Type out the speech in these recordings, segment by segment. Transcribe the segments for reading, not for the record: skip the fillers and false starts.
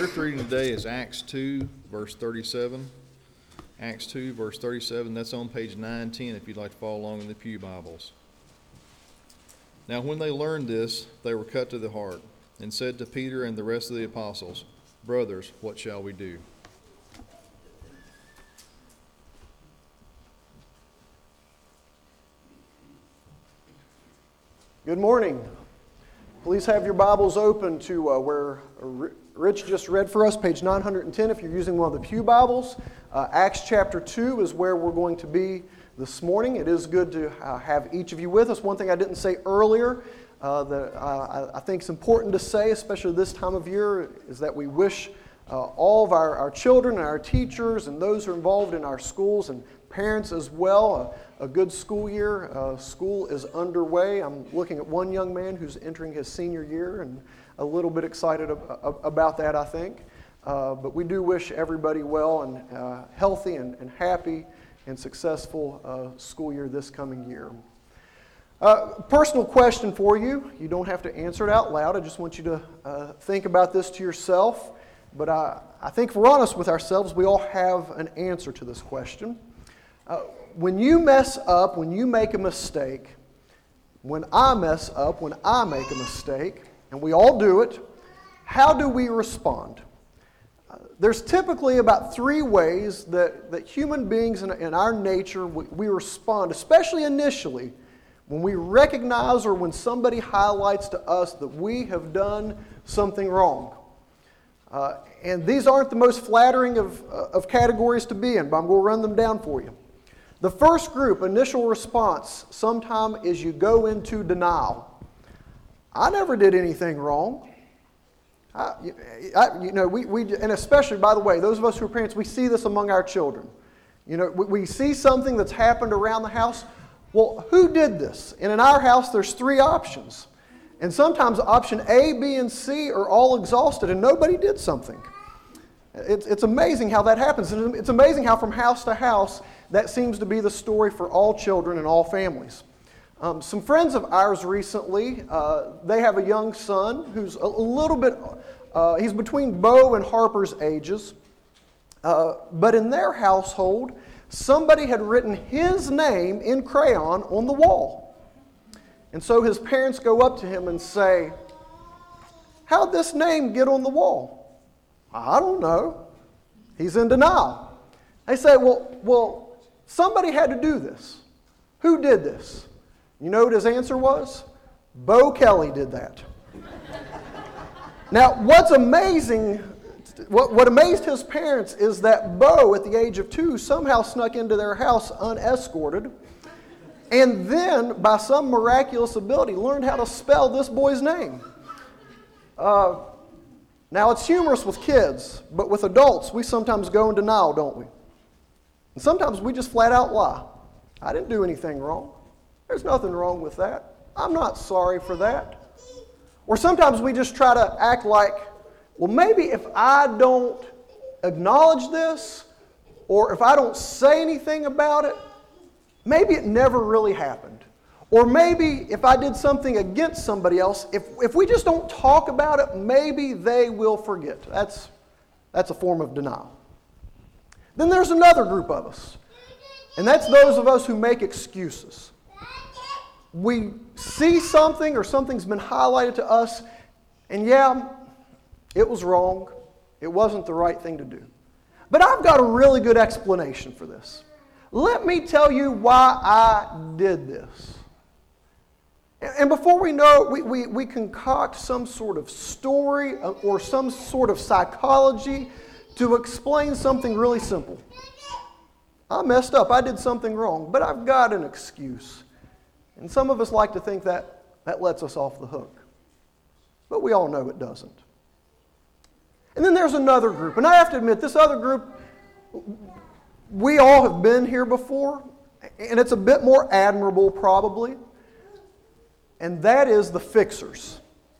Scripture reading today is Acts 2, verse 37. Acts 2, verse 37. That's on page 910 if you'd like to follow along in the Pew Bibles. Now when they learned this, they were cut to the heart, and said to Peter and the rest of the apostles, "Brothers, what shall we do?" Good morning. Please have your Bibles open to where Rich just read for us, page 910 if you're using one of the Pew Bibles. Acts chapter 2 is where we're going to be this morning. It is good to have each of you with us. One thing I didn't say earlier that I think is important to say, especially this time of year, is that we wish all of our children and our teachers and those who are involved in our schools and parents as well a good school year. School is underway. I'm looking at one young man who's entering his senior year and a little bit excited about that, I think. But we do wish everybody well and healthy and happy and successful school year this coming year. Personal question for you. You don't have to answer it out loud. I just want you to think about this to yourself. But I think if we're honest with ourselves, we all have an answer to this question. When you mess up, when you make a mistake, when I mess up, when I make a mistake, and we all do it, how do we respond? There's typically about three ways that human beings in our nature, we respond, especially initially, when we recognize or when somebody highlights to us that we have done something wrong. And these aren't the most flattering of categories to be in, but I'm going to run them down for you. The first group, initial response, sometimes is you go into denial. I never did anything wrong. And especially, by the way, those of us who are parents, we see this among our children. You know, we see something that's happened around the house. Well, who did this? And in our house, there's three options. And sometimes option A, B, and C are all exhausted and nobody did something. It's amazing how that happens. And it's amazing how from house to house, that seems to be the story for all children and all families. Some friends of ours recently, they have a young son who's a little bit, he's between Bo and Harper's ages. But in their household, somebody had written his name in crayon on the wall. And so his parents go up to him and say, "How'd this name get on the wall?" "I don't know." He's in denial. They say, well, somebody had to do this. Who did this? You know what his answer was? Bo Kelly did that. Now, what's amazing, what amazed his parents is that Bo, at the age of 2, somehow snuck into their house unescorted, and then, by some miraculous ability, learned how to spell this boy's name. Now, it's humorous with kids, but with adults, we sometimes go in denial, don't we? And sometimes we just flat out lie. "I didn't do anything wrong. There's nothing wrong with that. I'm not sorry for that." Or sometimes we just try to act like, well, maybe if I don't acknowledge this, or if I don't say anything about it, maybe it never really happened. Or maybe if I did something against somebody else, if we just don't talk about it, maybe they will forget. That's a form of denial. Then there's another group of us, and that's those of us who make excuses. We see something or something's been highlighted to us, and yeah, it was wrong. It wasn't the right thing to do. But I've got a really good explanation for this. Let me tell you why I did this. And before we know it, we concoct some sort of story or some sort of psychology to explain something really simple. I messed up. I did something wrong, but I've got an excuse. And some of us like to think that lets us off the hook. But we all know it doesn't. And then there's another group. And I have to admit, this other group, we all have been here before. And it's a bit more admirable, probably. And that is the fixers.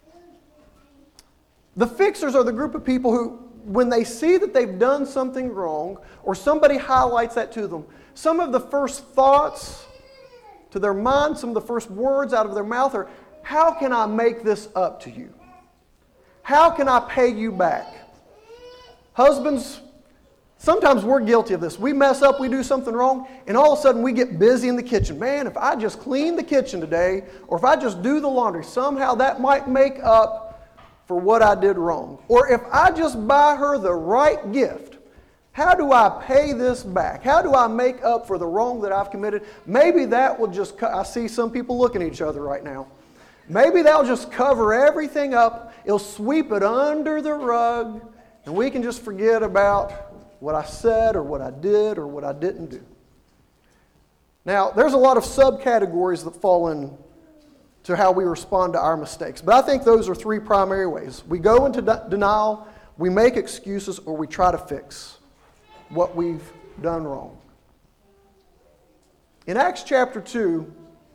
The fixers are the group of people who, when they see that they've done something wrong, or somebody highlights that to them, some of the first thoughts to their mind, some of the first words out of their mouth are, "How can I make this up to you? How can I pay you back?" Husbands, sometimes we're guilty of this. We mess up, we do something wrong, and all of a sudden we get busy in the kitchen. Man, if I just clean the kitchen today, or if I just do the laundry, somehow that might make up for what I did wrong. Or if I just buy her the right gift, how do I pay this back? How do I make up for the wrong that I've committed? Maybe that will just, I see some people looking at each other right now. Maybe that'll just cover everything up. It'll sweep it under the rug, and we can just forget about what I said or what I did or what I didn't do. Now, there's a lot of subcategories that fall into how we respond to our mistakes. But I think those are three primary ways. We go into denial, we make excuses, or we try to fix what we've done wrong. In Acts chapter 2,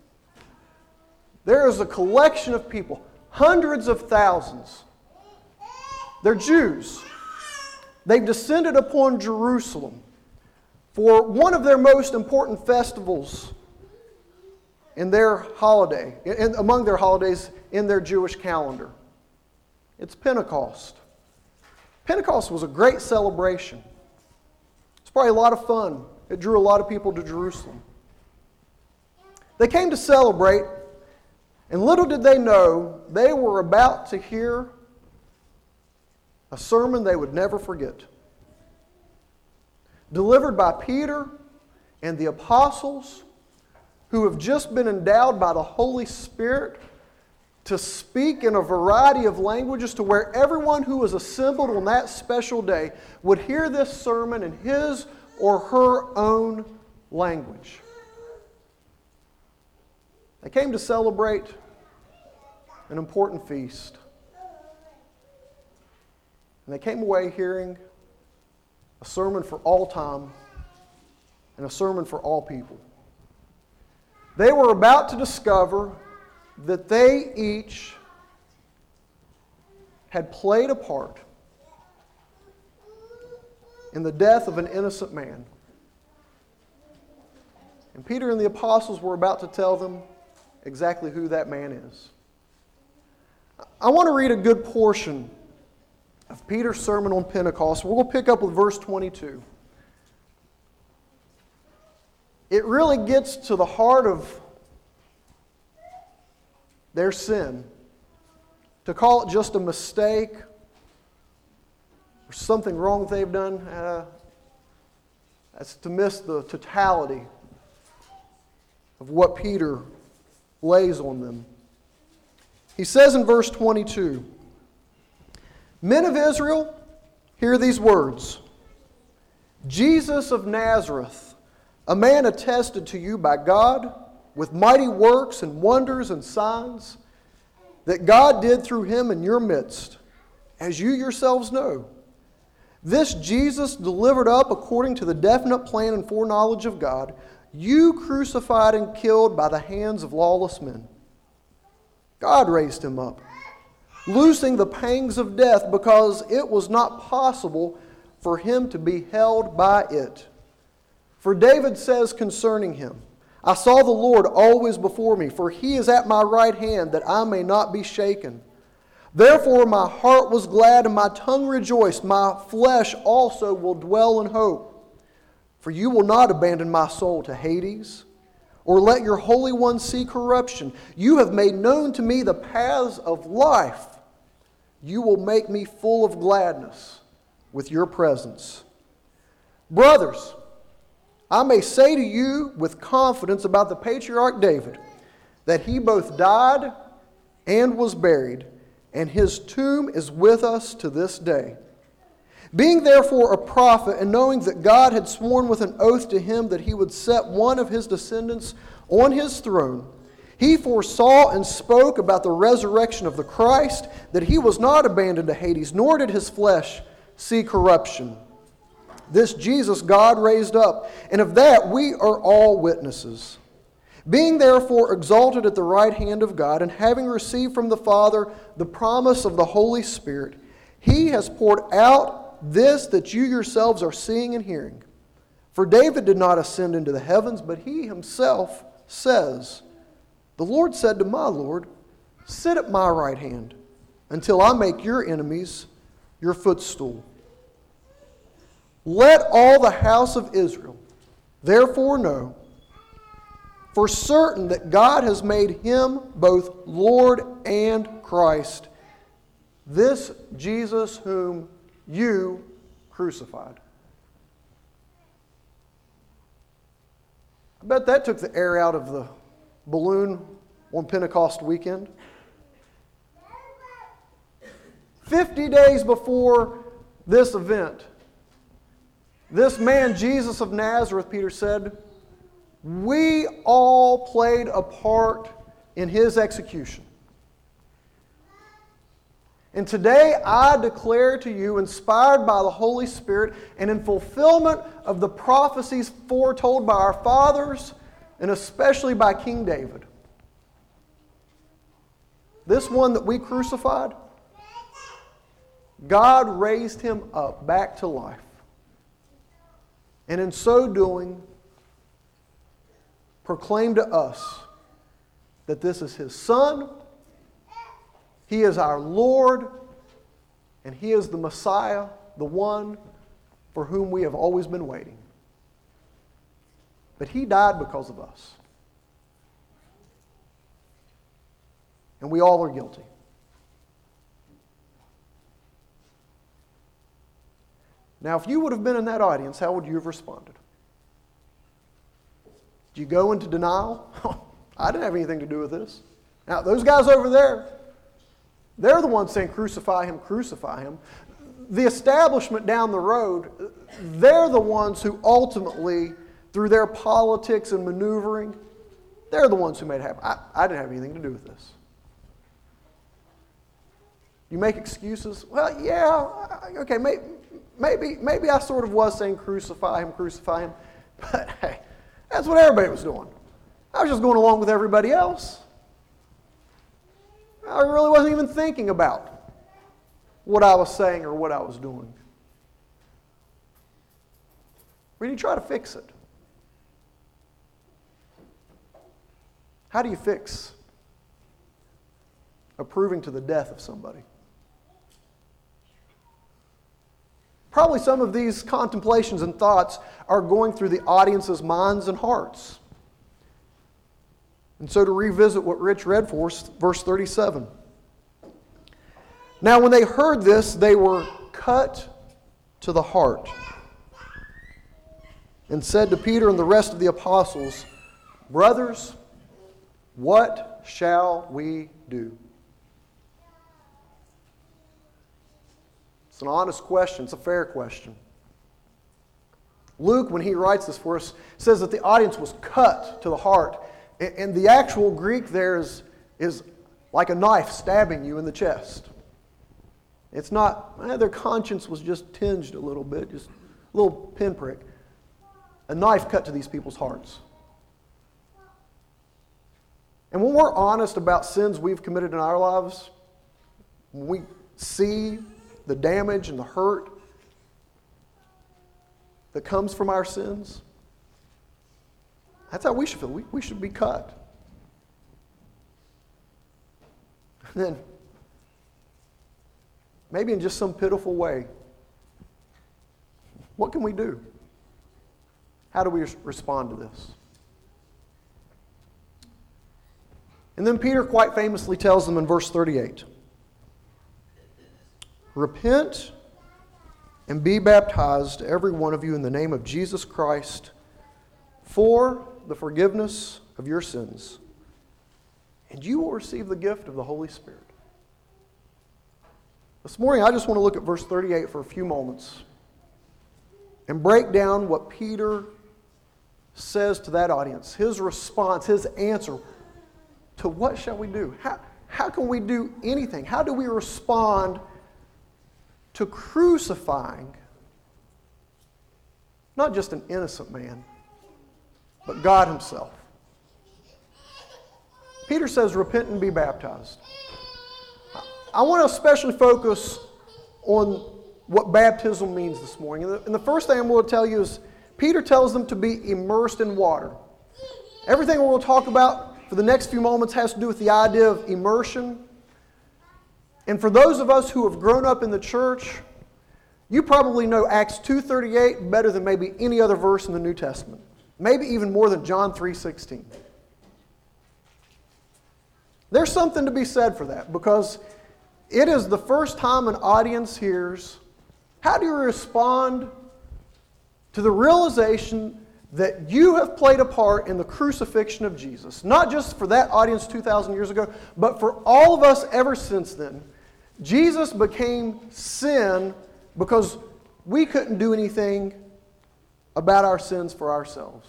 there is a collection of people, hundreds of thousands. They're Jews. They've descended upon Jerusalem for one of their most important festivals in their holiday, among their holidays in their Jewish calendar. It's Pentecost. Pentecost was a great celebration. It's probably a lot of fun. It drew a lot of people to Jerusalem. They came to celebrate, and little did they know they were about to hear a sermon they would never forget. Delivered by Peter and the apostles, who have just been endowed by the Holy Spirit to speak in a variety of languages to where everyone who was assembled on that special day would hear this sermon in his or her own language. They came to celebrate an important feast. And they came away hearing a sermon for all time and a sermon for all people. They were about to discover that they each had played a part in the death of an innocent man. And Peter and the apostles were about to tell them exactly who that man is. I want to read a good portion of Peter's sermon on Pentecost. We'll pick up with verse 22. It really gets to the heart of their sin. To call it just a mistake or something wrong that they've done, that's to miss the totality of what Peter lays on them. He says in verse 22, "Men of Israel, hear these words. Jesus of Nazareth, a man attested to you by God with mighty works and wonders and signs that God did through him in your midst, as you yourselves know. This Jesus delivered up according to the definite plan and foreknowledge of God, you crucified and killed by the hands of lawless men. God raised him up, loosing the pangs of death, because it was not possible for him to be held by it. For David says concerning him, I saw the Lord always before me, for he is at my right hand, that I may not be shaken. Therefore my heart was glad and my tongue rejoiced. My flesh also will dwell in hope. For you will not abandon my soul to Hades, or let your Holy One see corruption. You have made known to me the paths of life. You will make me full of gladness with your presence. Brothers, I may say to you with confidence about the patriarch David, that he both died and was buried, and his tomb is with us to this day. Being therefore a prophet, and knowing that God had sworn with an oath to him that he would set one of his descendants on his throne, he foresaw and spoke about the resurrection of the Christ, that he was not abandoned to Hades, nor did his flesh see corruption. This Jesus God raised up, and of that we are all witnesses. Being therefore exalted at the right hand of God, and having received from the Father the promise of the Holy Spirit, he has poured out this that you yourselves are seeing and hearing. For David did not ascend into the heavens, but he himself says, the Lord said to my Lord, sit at my right hand, until I make your enemies your footstool. Let all the house of Israel therefore know for certain that God has made him both Lord and Christ, this Jesus whom you crucified. I bet that took the air out of the balloon on Pentecost weekend. 50 days before this event, this man, Jesus of Nazareth, Peter said, we all played a part in his execution. And today I declare to you, inspired by the Holy Spirit and in fulfillment of the prophecies foretold by our fathers, and especially by King David, this one that we crucified, God raised him up back to life. And in so doing, proclaimed to us that this is his Son, he is our Lord, and he is the Messiah, the one for whom we have always been waiting. But he died because of us. And we all are guilty. Now, if you would have been in that audience, how would you have responded? Do you go into denial? I didn't have anything to do with this. Now, those guys over there, they're the ones saying, crucify him, crucify him. The establishment down the road, they're the ones who ultimately, through their politics and maneuvering, they're the ones who made it happen. I didn't have anything to do with this. You make excuses? Well, yeah, okay, maybe I sort of was saying crucify him, but hey, that's what everybody was doing. I was just going along with everybody else. I really wasn't even thinking about what I was saying or what I was doing. We need to try to fix it. How do you fix approving to the death of somebody? Probably some of these contemplations and thoughts are going through the audience's minds and hearts. And so to revisit what Rich read for us, verse 37. Now when they heard this, they were cut to the heart and said to Peter and the rest of the apostles, brothers, what shall we do? It's an honest question. It's a fair question. Luke, when he writes this for us, says that the audience was cut to the heart. And the actual Greek there is like a knife stabbing you in the chest. It's not, their conscience was just tinged a little bit, just a little pinprick. A knife cut to these people's hearts. And when we're honest about sins we've committed in our lives, when we see the damage and the hurt that comes from our sins, that's how we should feel. We should be cut. And then, maybe in just some pitiful way, what can we do? How do we respond to this? And then Peter quite famously tells them in verse 38, repent and be baptized, every one of you, in the name of Jesus Christ, for the forgiveness of your sins, and you will receive the gift of the Holy Spirit. This morning, I just want to look at verse 38 for a few moments and break down what Peter says to that audience, his response, his answer to what shall we do? How can we do anything? How do we respond to crucifying not just an innocent man, but God himself? Peter says, repent and be baptized. I want to especially focus on what baptism means this morning. And the first thing I'm going to tell you is Peter tells them to be immersed in water. Everything we're going to talk about for the next few moments has to do with the idea of immersion. And for those of us who have grown up in the church, You probably know Acts 2:38 better than maybe any other verse in the New Testament. Maybe even more than John 3:16. There's something to be said for that, because it is the first time an audience hears, how do you respond to the realization that you have played a part in the crucifixion of Jesus? Not just for that audience 2,000 years ago, but for all of us ever since then. Jesus became sin because we couldn't do anything about our sins for ourselves.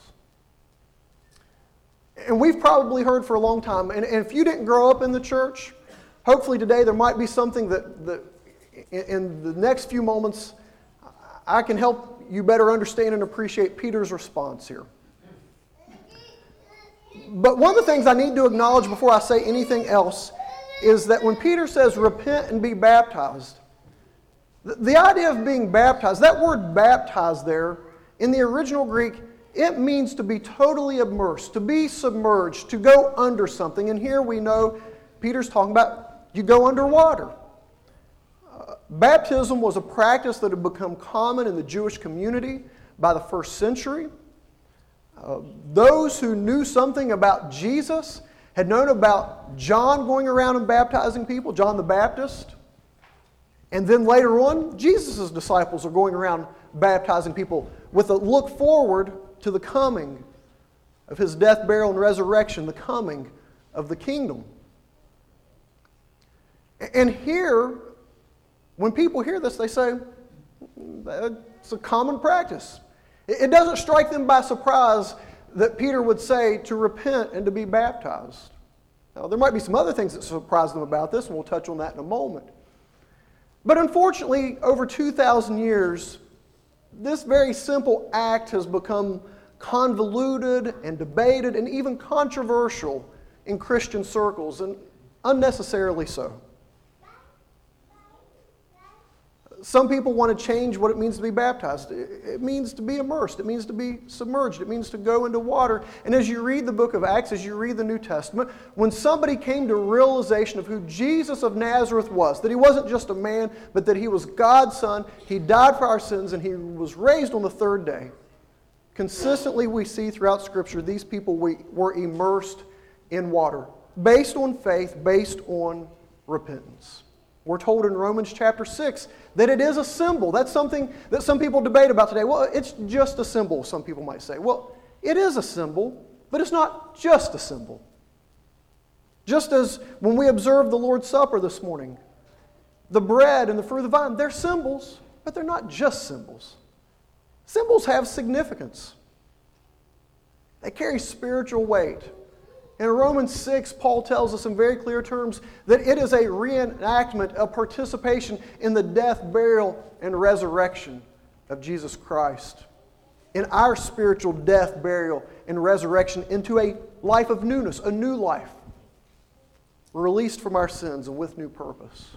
And we've probably heard for a long time, and if you didn't grow up in the church, hopefully today there might be something that in the next few moments I can help you better understand and appreciate Peter's response here. But one of the things I need to acknowledge before I say anything else is that when Peter says repent and be baptized, the idea of being baptized, that word baptized there, in the original Greek, it means to be totally immersed, to be submerged, to go under something. And here we know Peter's talking about you go underwater. Baptism was a practice that had become common in the Jewish community by the first century. Those who knew something about Jesus had known about John going around and baptizing people, John the Baptist. And then later on, Jesus' disciples are going around baptizing people with a look forward to the coming of His death, burial, and resurrection, the coming of the kingdom. And here, when people hear this, they say, it's a common practice. It doesn't strike them by surprise that Peter would say to repent and to be baptized. Now, there might be some other things that surprise them about this, and we'll touch on that in a moment. But unfortunately, over 2,000 years, this very simple act has become convoluted and debated and even controversial in Christian circles, and unnecessarily so. Some people want to change what it means to be baptized. It means to be immersed. It means to be submerged. It means to go into water. And as you read the book of Acts, as you read the New Testament, when somebody came to realization of who Jesus of Nazareth was, that He wasn't just a man, but that He was God's Son, He died for our sins, and He was raised on the third day, consistently we see throughout Scripture these people were immersed in water, based on faith, based on repentance. We're told in Romans chapter 6 that it is a symbol. That's something that some people debate about today. Well, it's just a symbol, some people might say. Well, it is a symbol, but it's not just a symbol. Just as when we observed the Lord's Supper this morning, the bread and the fruit of the vine, they're symbols, but they're not just symbols. Symbols have significance. They carry spiritual weight. In Romans 6, Paul tells us in very clear terms that it is a reenactment, a participation in the death, burial, and resurrection of Jesus Christ. In our spiritual death, burial, and resurrection into a life of newness, a new life. We're released from our sins and with new purpose.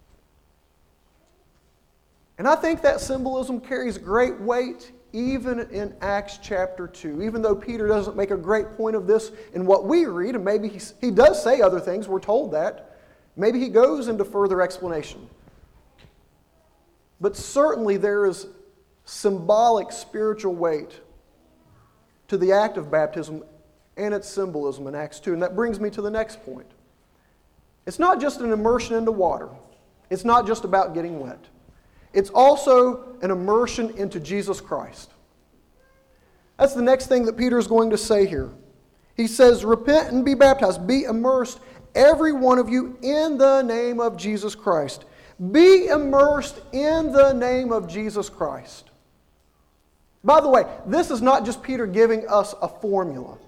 And I think that symbolism carries great weight even in Acts chapter 2, even though Peter doesn't make a great point of this in what we read, and maybe he does say other things, we're told that. Maybe he goes into further explanation. But certainly there is symbolic spiritual weight to the act of baptism and its symbolism in Acts 2. And that brings me to the next point. It's not just an immersion into water. It's not just about getting wet. It's also an immersion into Jesus Christ. That's the next thing that Peter is going to say here. He says, repent and be baptized. Be immersed, every one of you, in the name of Jesus Christ. Be immersed in the name of Jesus Christ. By the way, this is not just Peter giving us a formula.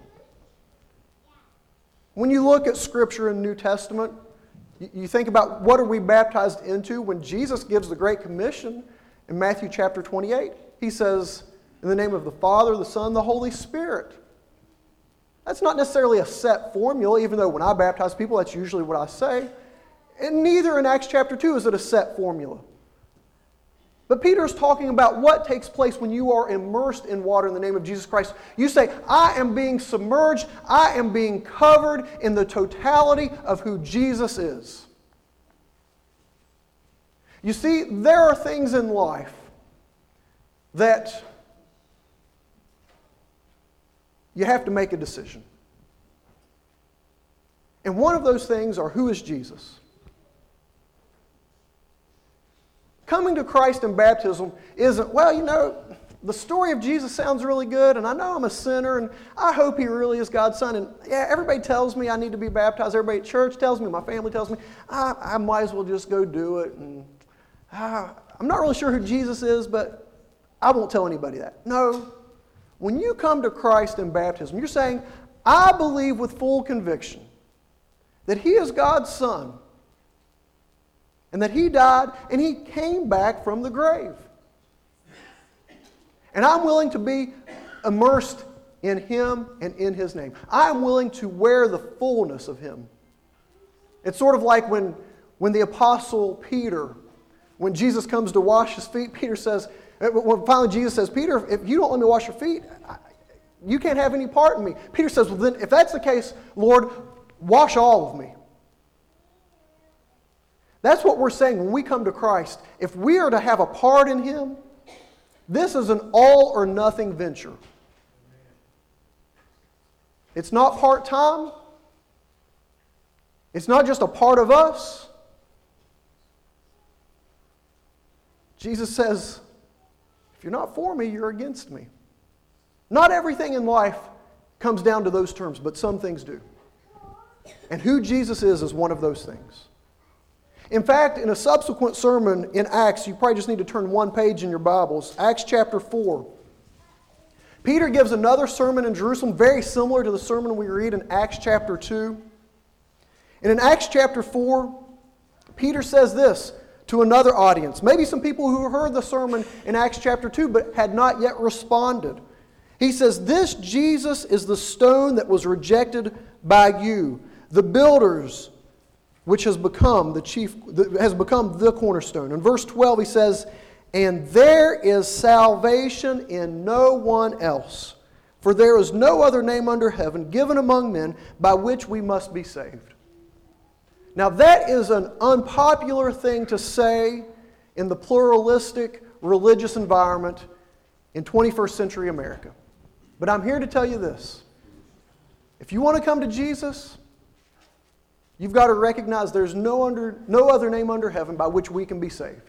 When you look at Scripture in the New Testament, you think about what are we baptized into. When Jesus gives the Great Commission in Matthew chapter 28, He says, in the name of the Father, the Son, the Holy Spirit. That's not necessarily a set formula, even though when I baptize people, that's usually what I say. And neither in Acts chapter 2 is it a set formula. But Peter is talking about what takes place when you are immersed in water in the name of Jesus Christ. You say, I am being submerged, I am being covered in the totality of who Jesus is. You see, there are things in life that you have to make a decision. And one of those things are, who is Jesus? Coming to Christ in baptism isn't, well, you know, the story of Jesus sounds really good, and I know I'm a sinner, and I hope He really is God's Son. And yeah, everybody tells me I need to be baptized. Everybody at church tells me, my family tells me, I might as well just go do it. And I'm not really sure who Jesus is, but I won't tell anybody that. No. When you come to Christ in baptism, you're saying, I believe with full conviction that He is God's Son, and that He died and He came back from the grave. And I'm willing to be immersed in Him and in His name. I'm willing to wear the fullness of Him. It's sort of like when the Apostle Peter, when Jesus comes to wash his feet, Peter says, when finally Jesus says, Peter, if you don't let me wash your feet, you can't have any part in me. Peter says, well then, if that's the case, Lord, wash all of me. That's what we're saying when we come to Christ. If we are to have a part in Him, this is an all or nothing venture. It's not part-time. It's not just a part of us. Jesus says, if you're not for me, you're against me. Not everything in life comes down to those terms, but some things do. And who Jesus is one of those things. In fact, in a subsequent sermon in Acts, you probably just need to turn one page in your Bibles, Acts chapter 4. Peter gives another sermon in Jerusalem very similar to the sermon we read in Acts chapter 2. And in Acts chapter 4, Peter says this to another audience. Maybe some people who heard the sermon in Acts chapter 2 but had not yet responded. He says, this Jesus is the stone that was rejected by you, the builders, which has become the cornerstone. In verse 12 he says, and there is salvation in no one else, for there is no other name under heaven given among men by which we must be saved. Now that is an unpopular thing to say in the pluralistic religious environment in 21st century America. But I'm here to tell you this. If you want to come to Jesus, you've got to recognize there's no other name under heaven by which we can be saved.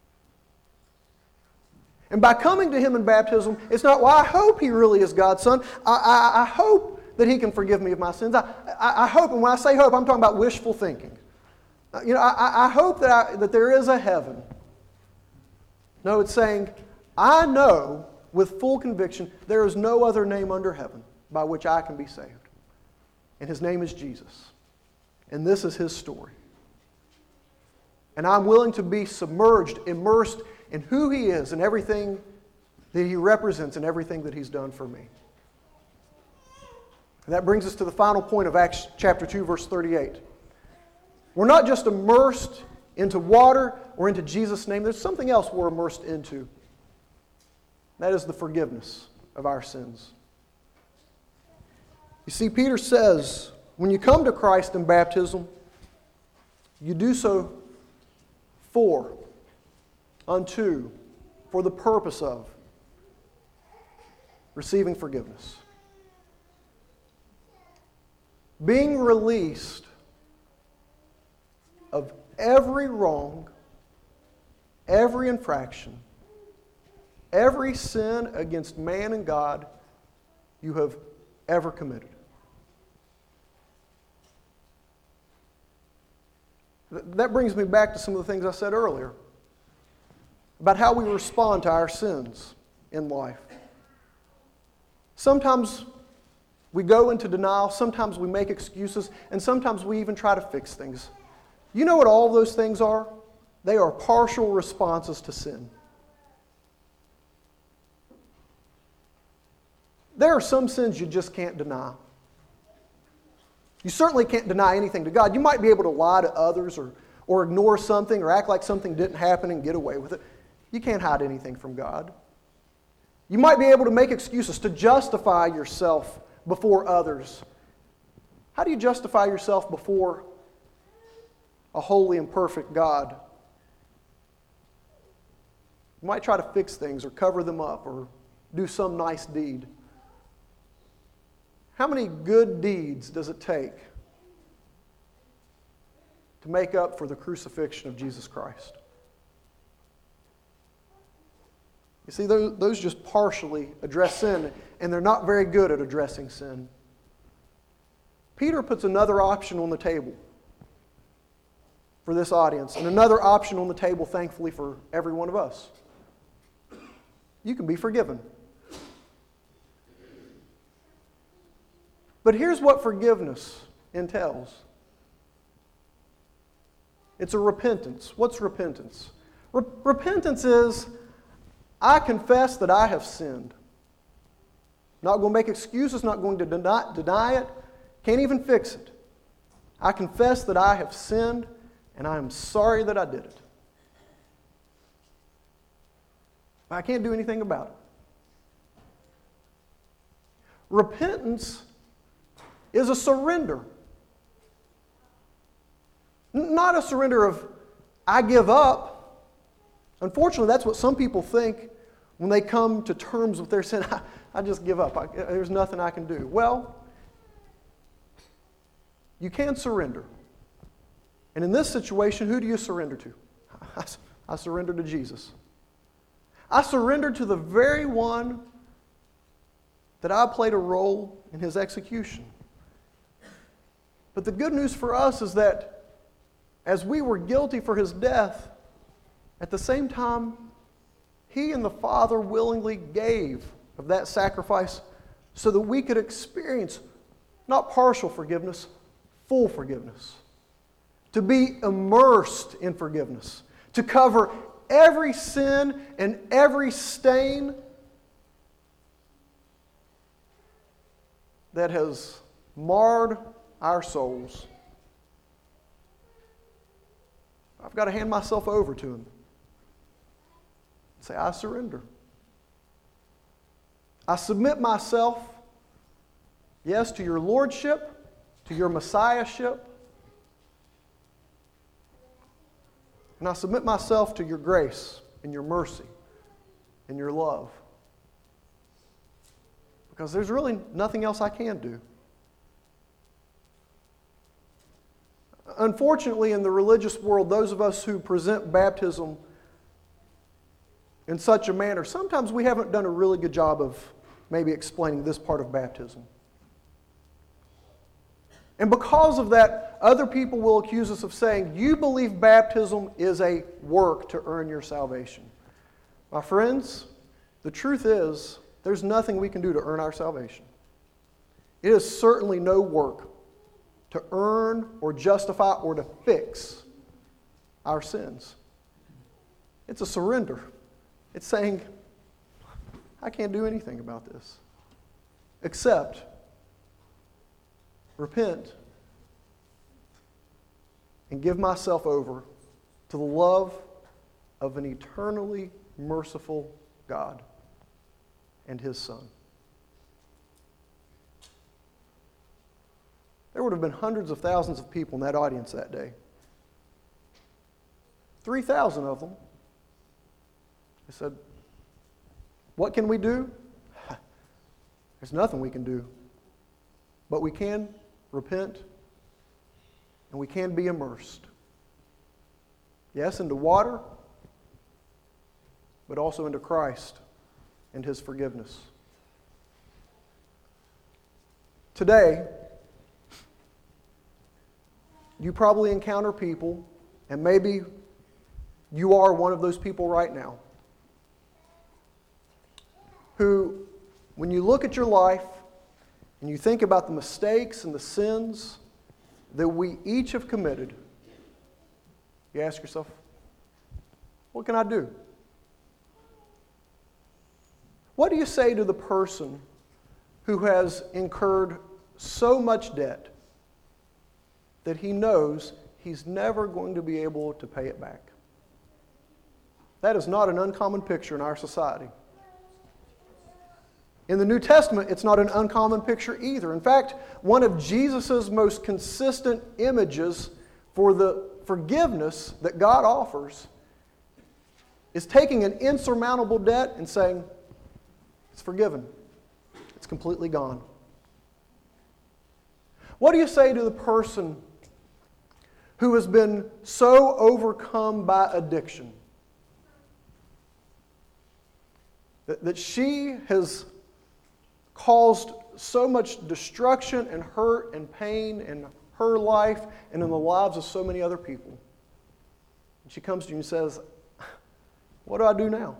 And by coming to Him in baptism, it's not, well, I hope He really is God's Son. I hope that He can forgive me of my sins. I hope, and when I say hope, I'm talking about wishful thinking. You know, I hope that there is a heaven. No, it's saying, I know with full conviction there is no other name under heaven by which I can be saved. And His name is Jesus. And this is His story. And I'm willing to be submerged, immersed in who He is and everything that He represents and everything that He's done for me. And that brings us to the final point of Acts chapter 2, verse 38. We're not just immersed into water or into Jesus' name. There's something else we're immersed into. That is the forgiveness of our sins. You see, Peter says, when you come to Christ in baptism, you do so for the purpose of receiving forgiveness. Being released of every wrong, every infraction, every sin against man and God you have ever committed. That brings me back to some of the things I said earlier about how we respond to our sins in life. Sometimes we go into denial, sometimes we make excuses, and sometimes we even try to fix things. You know what all those things are? They are partial responses to sin. There are some sins you just can't deny. You certainly can't deny anything to God. You might be able to lie to others or ignore something or act like something didn't happen and get away with it. You can't hide anything from God. You might be able to make excuses to justify yourself before others. How do you justify yourself before a holy and perfect God? You might try to fix things or cover them up or do some nice deed. How many good deeds does it take to make up for the crucifixion of Jesus Christ? You see, those just partially address sin, and they're not very good at addressing sin. Peter puts another option on the table for this audience, and another option on the table, thankfully, for every one of us. You can be forgiven. But here's what forgiveness entails. It's a repentance. What's repentance? Repentance is, I confess that I have sinned. Not going to make excuses, not going to deny it, can't even fix it. I confess that I have sinned, and I am sorry that I did it. But I can't do anything about it. Repentance is a surrender. Not a surrender of, I give up. Unfortunately, that's what some people think when they come to terms with their sin. I just give up. There's nothing I can do. Well, you can surrender. And in this situation, who do you surrender to? I surrender to Jesus. I surrender to the very one that I played a role in his execution. But the good news for us is that as we were guilty for his death, at the same time, he and the Father willingly gave of that sacrifice so that we could experience not partial forgiveness, full forgiveness. To be immersed in forgiveness. To cover every sin and every stain that has marred our souls. I've got to hand myself over to him. Say, I surrender. I submit myself, yes, to your lordship, to your messiahship, and I submit myself to your grace and your mercy and your love. Because there's really nothing else I can do. Unfortunately, in the religious world, those of us who present baptism in such a manner, sometimes we haven't done a really good job of maybe explaining this part of baptism. And because of that, other people will accuse us of saying, you believe baptism is a work to earn your salvation. My friends, the truth is, there's nothing we can do to earn our salvation. It is certainly no work to earn or justify or to fix our sins. It's a surrender. It's saying, I can't do anything about this except repent and give myself over to the love of an eternally merciful God and his Son. There would have been hundreds of thousands of people in that audience that day. 3,000 of them. They said, what can we do? There's nothing we can do. But we can repent and we can be immersed. Yes, into water, but also into Christ and his forgiveness. Today, you probably encounter people, and maybe you are one of those people right now, who, when you look at your life and you think about the mistakes and the sins that we each have committed, you ask yourself, what can I do? What do you say to the person who has incurred so much debt that he knows he's never going to be able to pay it back? That is not an uncommon picture in our society. In the New Testament, it's not an uncommon picture either. In fact, one of Jesus' most consistent images for the forgiveness that God offers is taking an insurmountable debt and saying, it's forgiven. It's completely gone. What do you say to the person who has been so overcome by addiction that she has caused so much destruction and hurt and pain in her life and in the lives of so many other people? And she comes to you and says, what do I do now?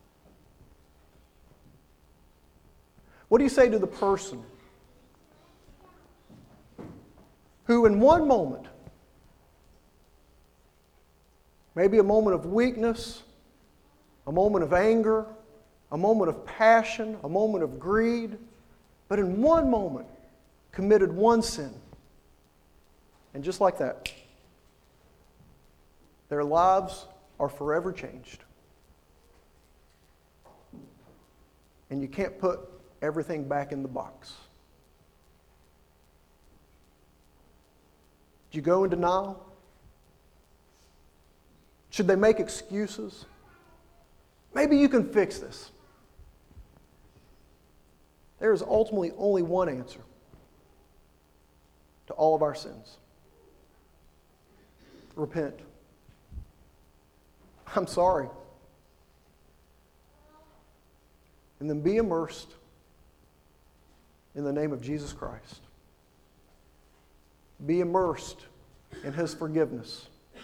What do you say to the person who in one moment, maybe a moment of weakness, a moment of anger, a moment of passion, a moment of greed, but in one moment committed one sin, and just like that, their lives are forever changed? And you can't put everything back in the box. Do you go in denial? Should they make excuses? Maybe you can fix this. There is ultimately only one answer to all of our sins. Repent. I'm sorry. And then be immersed in the name of Jesus Christ. Be immersed in His forgiveness.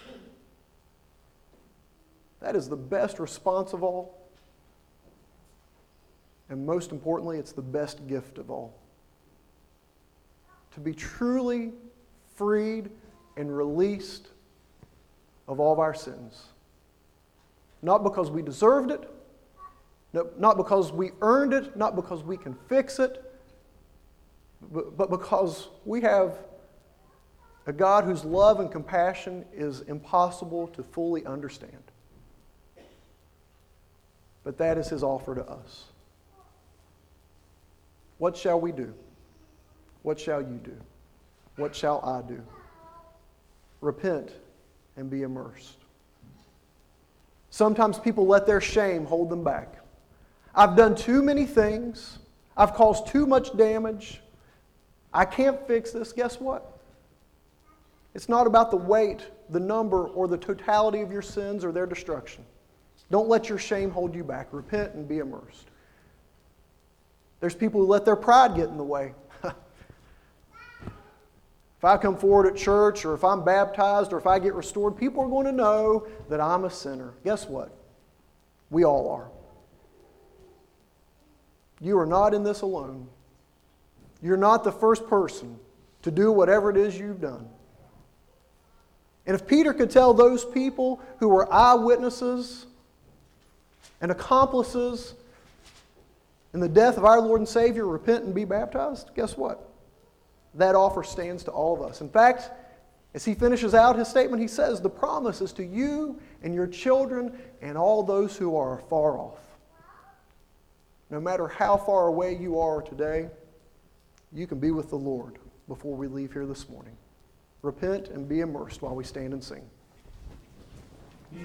That is the best response of all. And most importantly, it's the best gift of all. To be truly freed and released of all of our sins. Not because we deserved it, not because we earned it, not because we can fix it, but because we have a God whose love and compassion is impossible to fully understand. But that is His offer to us. What shall we do? What shall you do? What shall I do? Repent and be immersed. Sometimes people let their shame hold them back. I've done too many things. I've caused too much damage. I can't fix this. Guess what? It's not about the weight, the number, or the totality of your sins or their destruction. Don't let your shame hold you back. Repent and be immersed. There's people who let their pride get in the way. If I come forward at church, or if I'm baptized, or if I get restored, people are going to know that I'm a sinner. Guess what? We all are. You are not in this alone. You're not the first person to do whatever it is you've done. And if Peter could tell those people who were eyewitnesses and accomplices in the death of our Lord and Savior, repent and be baptized, guess what? That offer stands to all of us. In fact, as he finishes out his statement, he says, the promise is to you and your children and all those who are far off. No matter how far away you are today, you can be with the Lord before we leave here this morning. Repent and be immersed while we stand and sing.